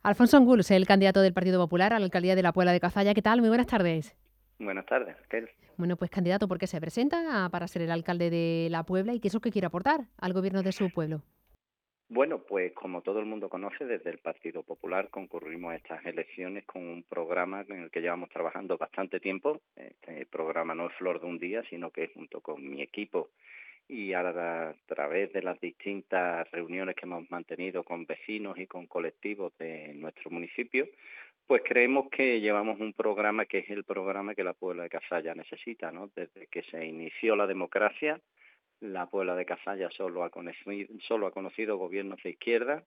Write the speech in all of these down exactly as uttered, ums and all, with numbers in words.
Alfonso Angulo, el candidato del Partido Popular a la alcaldía de la Puebla de Cazalla. ¿Qué tal? Muy buenas tardes. Buenas tardes, Raquel. Bueno, pues candidato, ¿por qué se presenta para ser el alcalde de la Puebla y qué es lo que quiere aportar al gobierno de su pueblo? Bueno, pues como todo el mundo conoce, desde el Partido Popular concurrimos a estas elecciones con un programa en el que llevamos trabajando bastante tiempo. Este programa no es flor de un día, sino que junto con mi equipo y ahora a través de las distintas reuniones que hemos mantenido con vecinos y con colectivos de nuestro municipio, pues creemos que llevamos un programa que es el programa que la Puebla de Cazalla necesita, ¿no? Desde que se inició la democracia, la Puebla de Cazalla solo ha conocido, solo ha conocido gobiernos de izquierda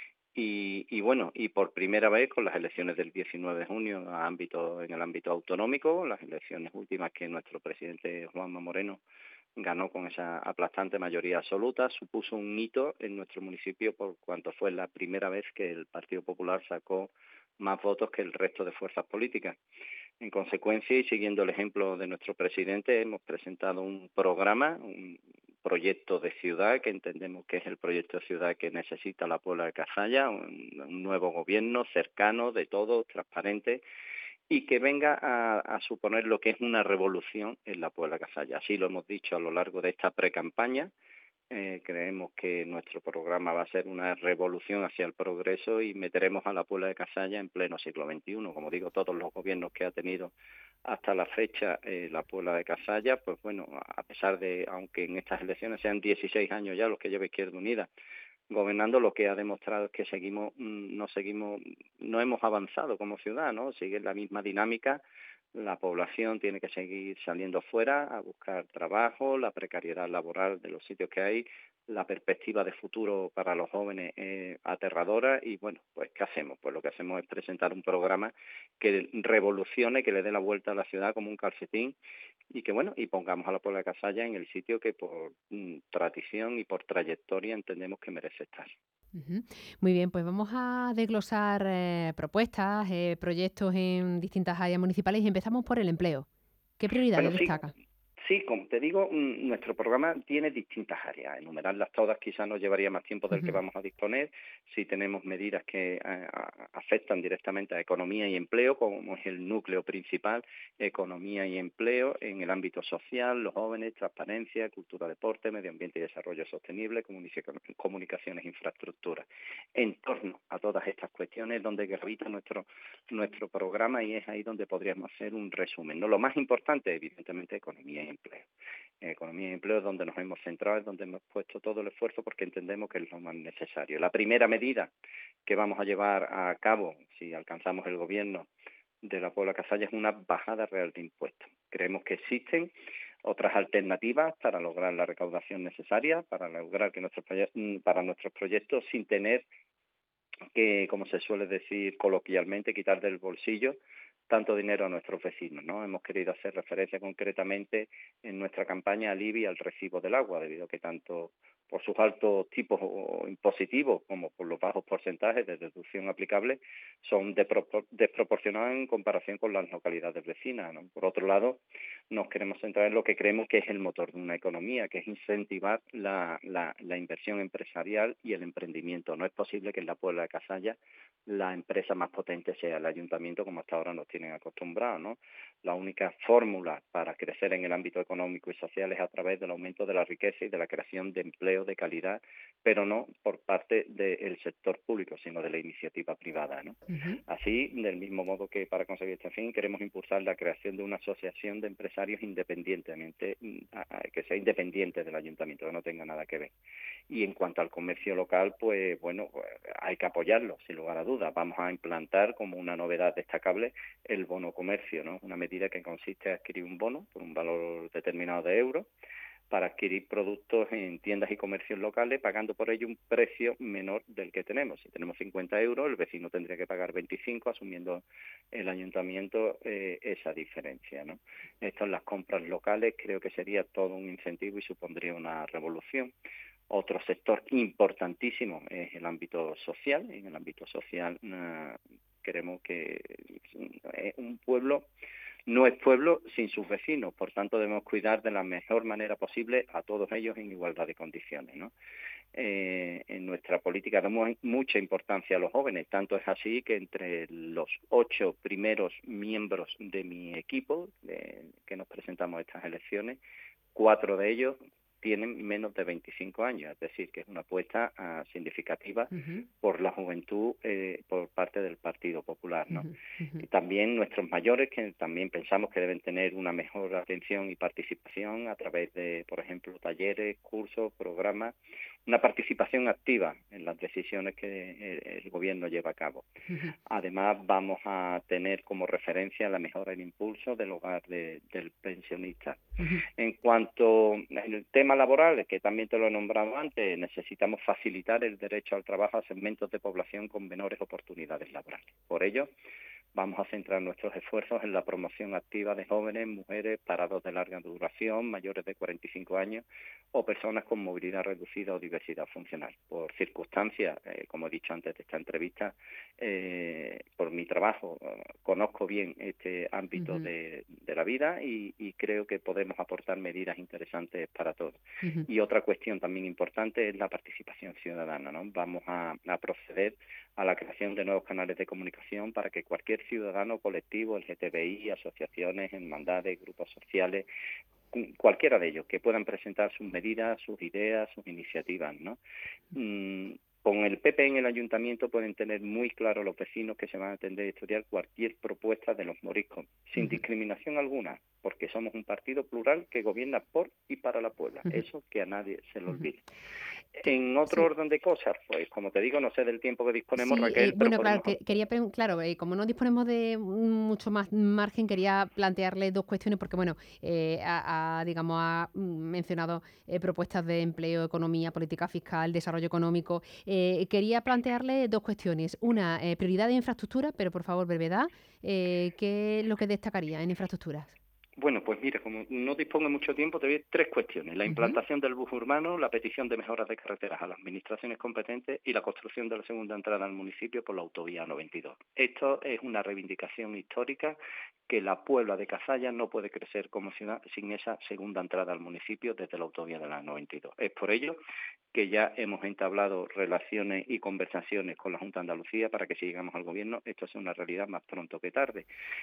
y, y bueno, y por primera vez con las elecciones del diecinueve de junio a ámbito, en el ámbito autonómico, las elecciones últimas que nuestro presidente Juanma Moreno ganó con esa aplastante mayoría absoluta, supuso un hito en nuestro municipio por cuanto fue la primera vez que el Partido Popular sacó más votos que el resto de fuerzas políticas. En consecuencia, y siguiendo el ejemplo de nuestro presidente, hemos presentado un programa, un proyecto de ciudad que entendemos que es el proyecto de ciudad que necesita la Puebla de Cazalla, un, un nuevo gobierno cercano, de todo, transparente, y que venga a, a suponer lo que es una revolución en la Puebla de Cazalla. Así lo hemos dicho a lo largo de esta precampaña. Eh, creemos que nuestro programa va a ser una revolución hacia el progreso y meteremos a la Puebla de Cazalla en pleno siglo veintiuno. Como digo, todos los gobiernos que ha tenido hasta la fecha eh, la Puebla de Cazalla, pues bueno, a pesar de, aunque en estas elecciones sean dieciséis años ya los que lleva Izquierda Unida gobernando, lo que ha demostrado es que seguimos, no seguimos, no hemos avanzado como ciudad, ¿no? Sigue la misma dinámica. La población tiene que seguir saliendo fuera a buscar trabajo, la precariedad laboral de los sitios que hay, la perspectiva de futuro para los jóvenes es aterradora y bueno, pues ¿qué hacemos? Pues lo que hacemos es presentar un programa que revolucione, que le dé la vuelta a la ciudad como un calcetín y que bueno, y pongamos a la Puebla de Cazalla en el sitio que por mm, tradición y por trayectoria entendemos que merece estar. Ujú. Muy bien, pues vamos a desglosar eh, propuestas, eh, proyectos en distintas áreas municipales y empezamos por el empleo. ¿Qué Bueno, prioridades sí, destaca? sí, como te digo, mm, nuestro programa tiene distintas áreas. Enumerarlas todas quizás nos llevaría más tiempo del que Ujú. vamos a disponer. Si tenemos medidas que eh, a- afectan directamente a economía y empleo, como es el núcleo principal, economía y empleo en el ámbito social, los jóvenes, transparencia, cultura, deporte, medio ambiente y desarrollo sostenible, comunici- comunicaciones, infraestructuras. En torno a todas estas cuestiones donde gravita nuestro nuestro programa y es ahí donde podríamos hacer un resumen. No, lo más importante, evidentemente, economía y empleo. En economía y empleo es donde nos hemos centrado, es donde hemos puesto todo el esfuerzo porque entendemos que es lo más necesario. La primera medida que vamos a llevar a cabo si alcanzamos el gobierno de la Puebla de Cazalla es una bajada real de impuestos. Creemos que existen otras alternativas para lograr la recaudación necesaria, para lograr que nuestros proyectos, para nuestros proyectos sin tener que, como se suele decir coloquialmente, quitar del bolsillo tanto dinero a nuestros vecinos, ¿no? Hemos querido hacer referencia concretamente en nuestra campaña al I B I y al recibo del agua, debido a que tanto por sus altos tipos impositivos como por los bajos porcentajes de deducción aplicable son desproporcionados en comparación con las localidades vecinas, ¿no? Por otro lado, nos queremos centrar en lo que creemos que es el motor de una economía, que es incentivar la, la, la inversión empresarial y el emprendimiento. No es posible que en la Puebla de Cazalla la empresa más potente sea el ayuntamiento, como hasta ahora nos tienen acostumbrados, ¿no? La única fórmula para crecer en el ámbito económico y social es a través del aumento de la riqueza y de la creación de empleo de calidad, pero no por parte del sector público, sino de la iniciativa privada, ¿no? Ujú. Así, del mismo modo que para conseguir este fin, queremos impulsar la creación de una asociación de empresarios independientemente, que sea independiente del ayuntamiento, que no tenga nada que ver. Y en cuanto al comercio local, pues bueno, pues, hay que apoyarlo, sin lugar a dudas. Vamos a implantar como una novedad destacable el bono comercio, ¿no? Una medida que consiste en adquirir un bono por un valor determinado de euros para adquirir productos en tiendas y comercios locales, pagando por ello un precio menor del que tenemos. Si tenemos cincuenta euros, el vecino tendría que pagar veinticinco, asumiendo el ayuntamiento eh, esa diferencia, ¿no? Esto en las compras locales creo que sería todo un incentivo y supondría una revolución. Otro sector importantísimo es el ámbito social. En el ámbito social uh, queremos que eh, un pueblo no es pueblo sin sus vecinos, por tanto debemos cuidar de la mejor manera posible a todos ellos en igualdad de condiciones, ¿no? eh, en nuestra política damos mucha importancia a los jóvenes. Tanto es así que entre los ocho primeros miembros de mi equipo de, que nos presentamos a estas elecciones, cuatro de ellos tienen menos de veinticinco años, es decir, que es una apuesta uh, significativa uh-huh. por la juventud eh, por parte del Partido Popular, ¿no? Uh-huh. Uh-huh. Y también nuestros mayores, que también pensamos que deben tener una mejor atención y participación a través de, por ejemplo, talleres, cursos, programas, una participación activa en las decisiones que el, el gobierno lleva a cabo. Uh-huh. Además, vamos a tener como referencia la mejora y el impulso del hogar de, del pensionista. Uh-huh. En cuanto al tema laboral, que también te lo he nombrado antes, necesitamos facilitar el derecho al trabajo a segmentos de población con menores oportunidades laborales. Por ello, vamos a centrar nuestros esfuerzos en la promoción activa de jóvenes, mujeres, parados de larga duración, mayores de cuarenta y cinco años o personas con movilidad reducida o diversidad funcional. Por circunstancias, eh, como he dicho antes de esta entrevista, eh, por mi trabajo, eh, conozco bien este ámbito uh-huh. de, de la vida y, y creo que podemos aportar medidas interesantes para todos. Uh-huh. Y otra cuestión también importante es la participación ciudadana, ¿no? Vamos a, a proceder a la creación de nuevos canales de comunicación para que cualquier ciudadano colectivo, L G T B I, asociaciones, hermandades, grupos sociales, cualquiera de ellos, que puedan presentar sus medidas, sus ideas, sus iniciativas, ¿no? Mm, con el P P en el ayuntamiento pueden tener muy claro los vecinos que se van a atender a estudiar cualquier propuesta de los moriscos, sin uh-huh. discriminación alguna, porque somos un partido plural que gobierna por y para la Puebla. Uh-huh. Eso que a nadie se lo olvide. Uh-huh. En otro sí. orden de cosas, pues como te digo, no sé del tiempo que disponemos, sí, Raquel. Eh, bueno, pero claro, podemos... que, quería claro, eh, como no disponemos de mucho más margen, quería plantearle dos cuestiones, porque bueno, eh, ha, ha, digamos, ha mencionado eh, propuestas de empleo, economía, política fiscal, desarrollo económico. Eh, quería plantearle dos cuestiones. Una, eh, prioridad de infraestructura, pero por favor, brevedad. Eh, ¿Qué es lo que destacaría en infraestructuras? Bueno, pues mira, como no dispongo de mucho tiempo, te doy tres cuestiones. La implantación uh-huh. del bus urbano, la petición de mejoras de carreteras a las administraciones competentes y la construcción de la segunda entrada al municipio por la autovía noventa y dos. Esto es una reivindicación histórica que la Puebla de Cazalla no puede crecer como ciudad sin esa segunda entrada al municipio desde la autovía de la noventa y dos. Es por ello que ya hemos entablado relaciones y conversaciones con la Junta de Andalucía para que si llegamos al gobierno esto sea una realidad más pronto que tarde.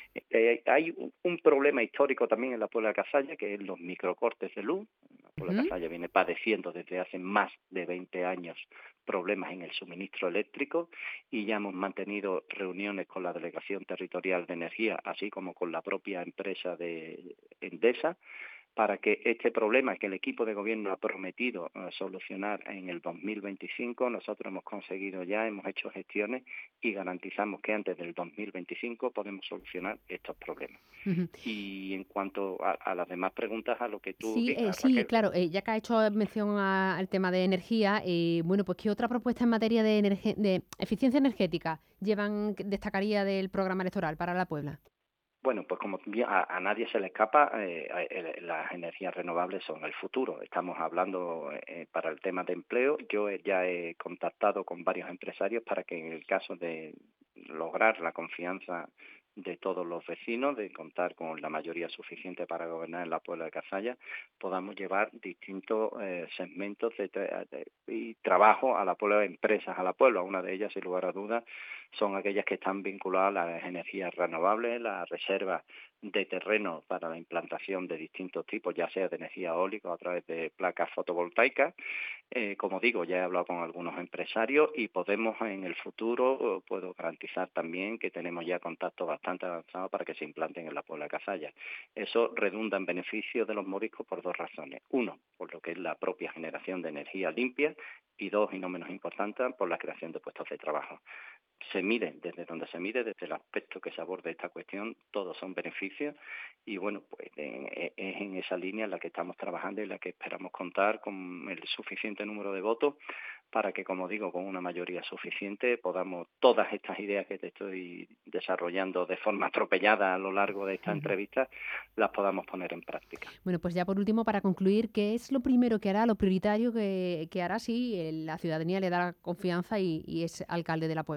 Eh, hay un, un problema histórico también en la Puebla de Cazalla, que es los microcortes de luz. La Puebla de uh-huh. Cazalla viene padeciendo desde hace más de veinte años problemas en el suministro eléctrico y ya hemos mantenido reuniones con la Delegación Territorial de Energía, así como con la propia empresa de Endesa, para que este problema que el equipo de gobierno ha prometido uh, solucionar en el dos mil veinticinco, nosotros hemos conseguido ya, hemos hecho gestiones y garantizamos que antes del dos mil veinticinco podemos solucionar estos problemas. Uh-huh. Y en cuanto a, a las demás preguntas, a lo que tú sí, digas, eh, Sí, Raquel. claro, eh, ya que ha hecho mención a, al tema de energía, eh, bueno, pues ¿qué otra propuesta en materia de, energe- de eficiencia energética llevan, destacaría del programa electoral para la Puebla? Bueno, pues como a, a nadie se le escapa, eh, eh, las energías renovables son el futuro. Estamos hablando eh, para el tema de empleo. Yo ya he contactado con varios empresarios para que en el caso de lograr la confianza de todos los vecinos, de contar con la mayoría suficiente para gobernar en la Puebla de Cazalla, podamos llevar distintos eh, segmentos de, de, y trabajo a la Puebla, empresas a la Puebla. Una de ellas, sin lugar a dudas, son aquellas que están vinculadas a las energías renovables, la reserva de terreno para la implantación de distintos tipos, ya sea de energía eólica o a través de placas fotovoltaicas. Eh, como digo, ya he hablado con algunos empresarios y podemos en el futuro, puedo garantizar también que tenemos ya contactos bastante avanzados para que se implanten en la Puebla de Cazalla. Eso redunda en beneficio de los moriscos por dos razones. Uno, por lo que es la propia generación de energía limpia y dos, y no menos importante, por la creación de puestos de trabajo. Se mide, desde donde se mide, desde el aspecto que se aborde esta cuestión, todos son beneficios y bueno, pues es en esa línea en la que estamos trabajando y en la que esperamos contar con el suficiente número de votos para que, como digo, con una mayoría suficiente podamos todas estas ideas que te estoy desarrollando de forma atropellada a lo largo de esta uh-huh. entrevista, las podamos poner en práctica. Bueno, pues ya por último, para concluir, ¿qué es lo primero que hará, lo prioritario que, que hará si la ciudadanía le da confianza y, y es alcalde de la Puebla?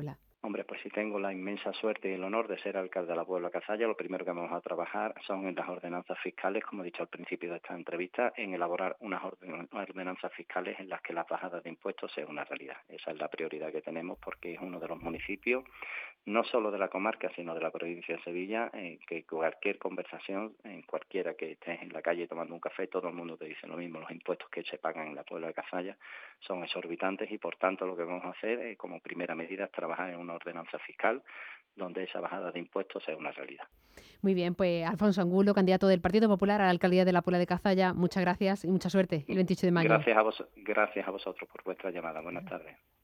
Hombre, pues si tengo la inmensa suerte y el honor de ser alcalde de la Puebla de Cazalla, lo primero que vamos a trabajar son en las ordenanzas fiscales, como he dicho al principio de esta entrevista, en elaborar unas orden- ordenanzas fiscales en las que las bajadas de impuestos sean una realidad. Esa es la prioridad que tenemos porque es uno de los municipios, no solo de la comarca, sino de la provincia de Sevilla, en que cualquier conversación, en cualquiera que estés en la calle tomando un café, todo el mundo te dice lo mismo. Los impuestos que se pagan en la Puebla de Cazalla son exorbitantes y, por tanto, lo que vamos a hacer eh, como primera medida es trabajar en una ordenanza fiscal donde esa bajada de impuestos sea una realidad. Muy bien, pues Alfonso Angulo, candidato del Partido Popular a la alcaldía de la Puebla de Cazalla, muchas gracias y mucha suerte el veintiocho de mayo. Gracias a vos, gracias a vosotros por vuestra llamada. Buenas tardes.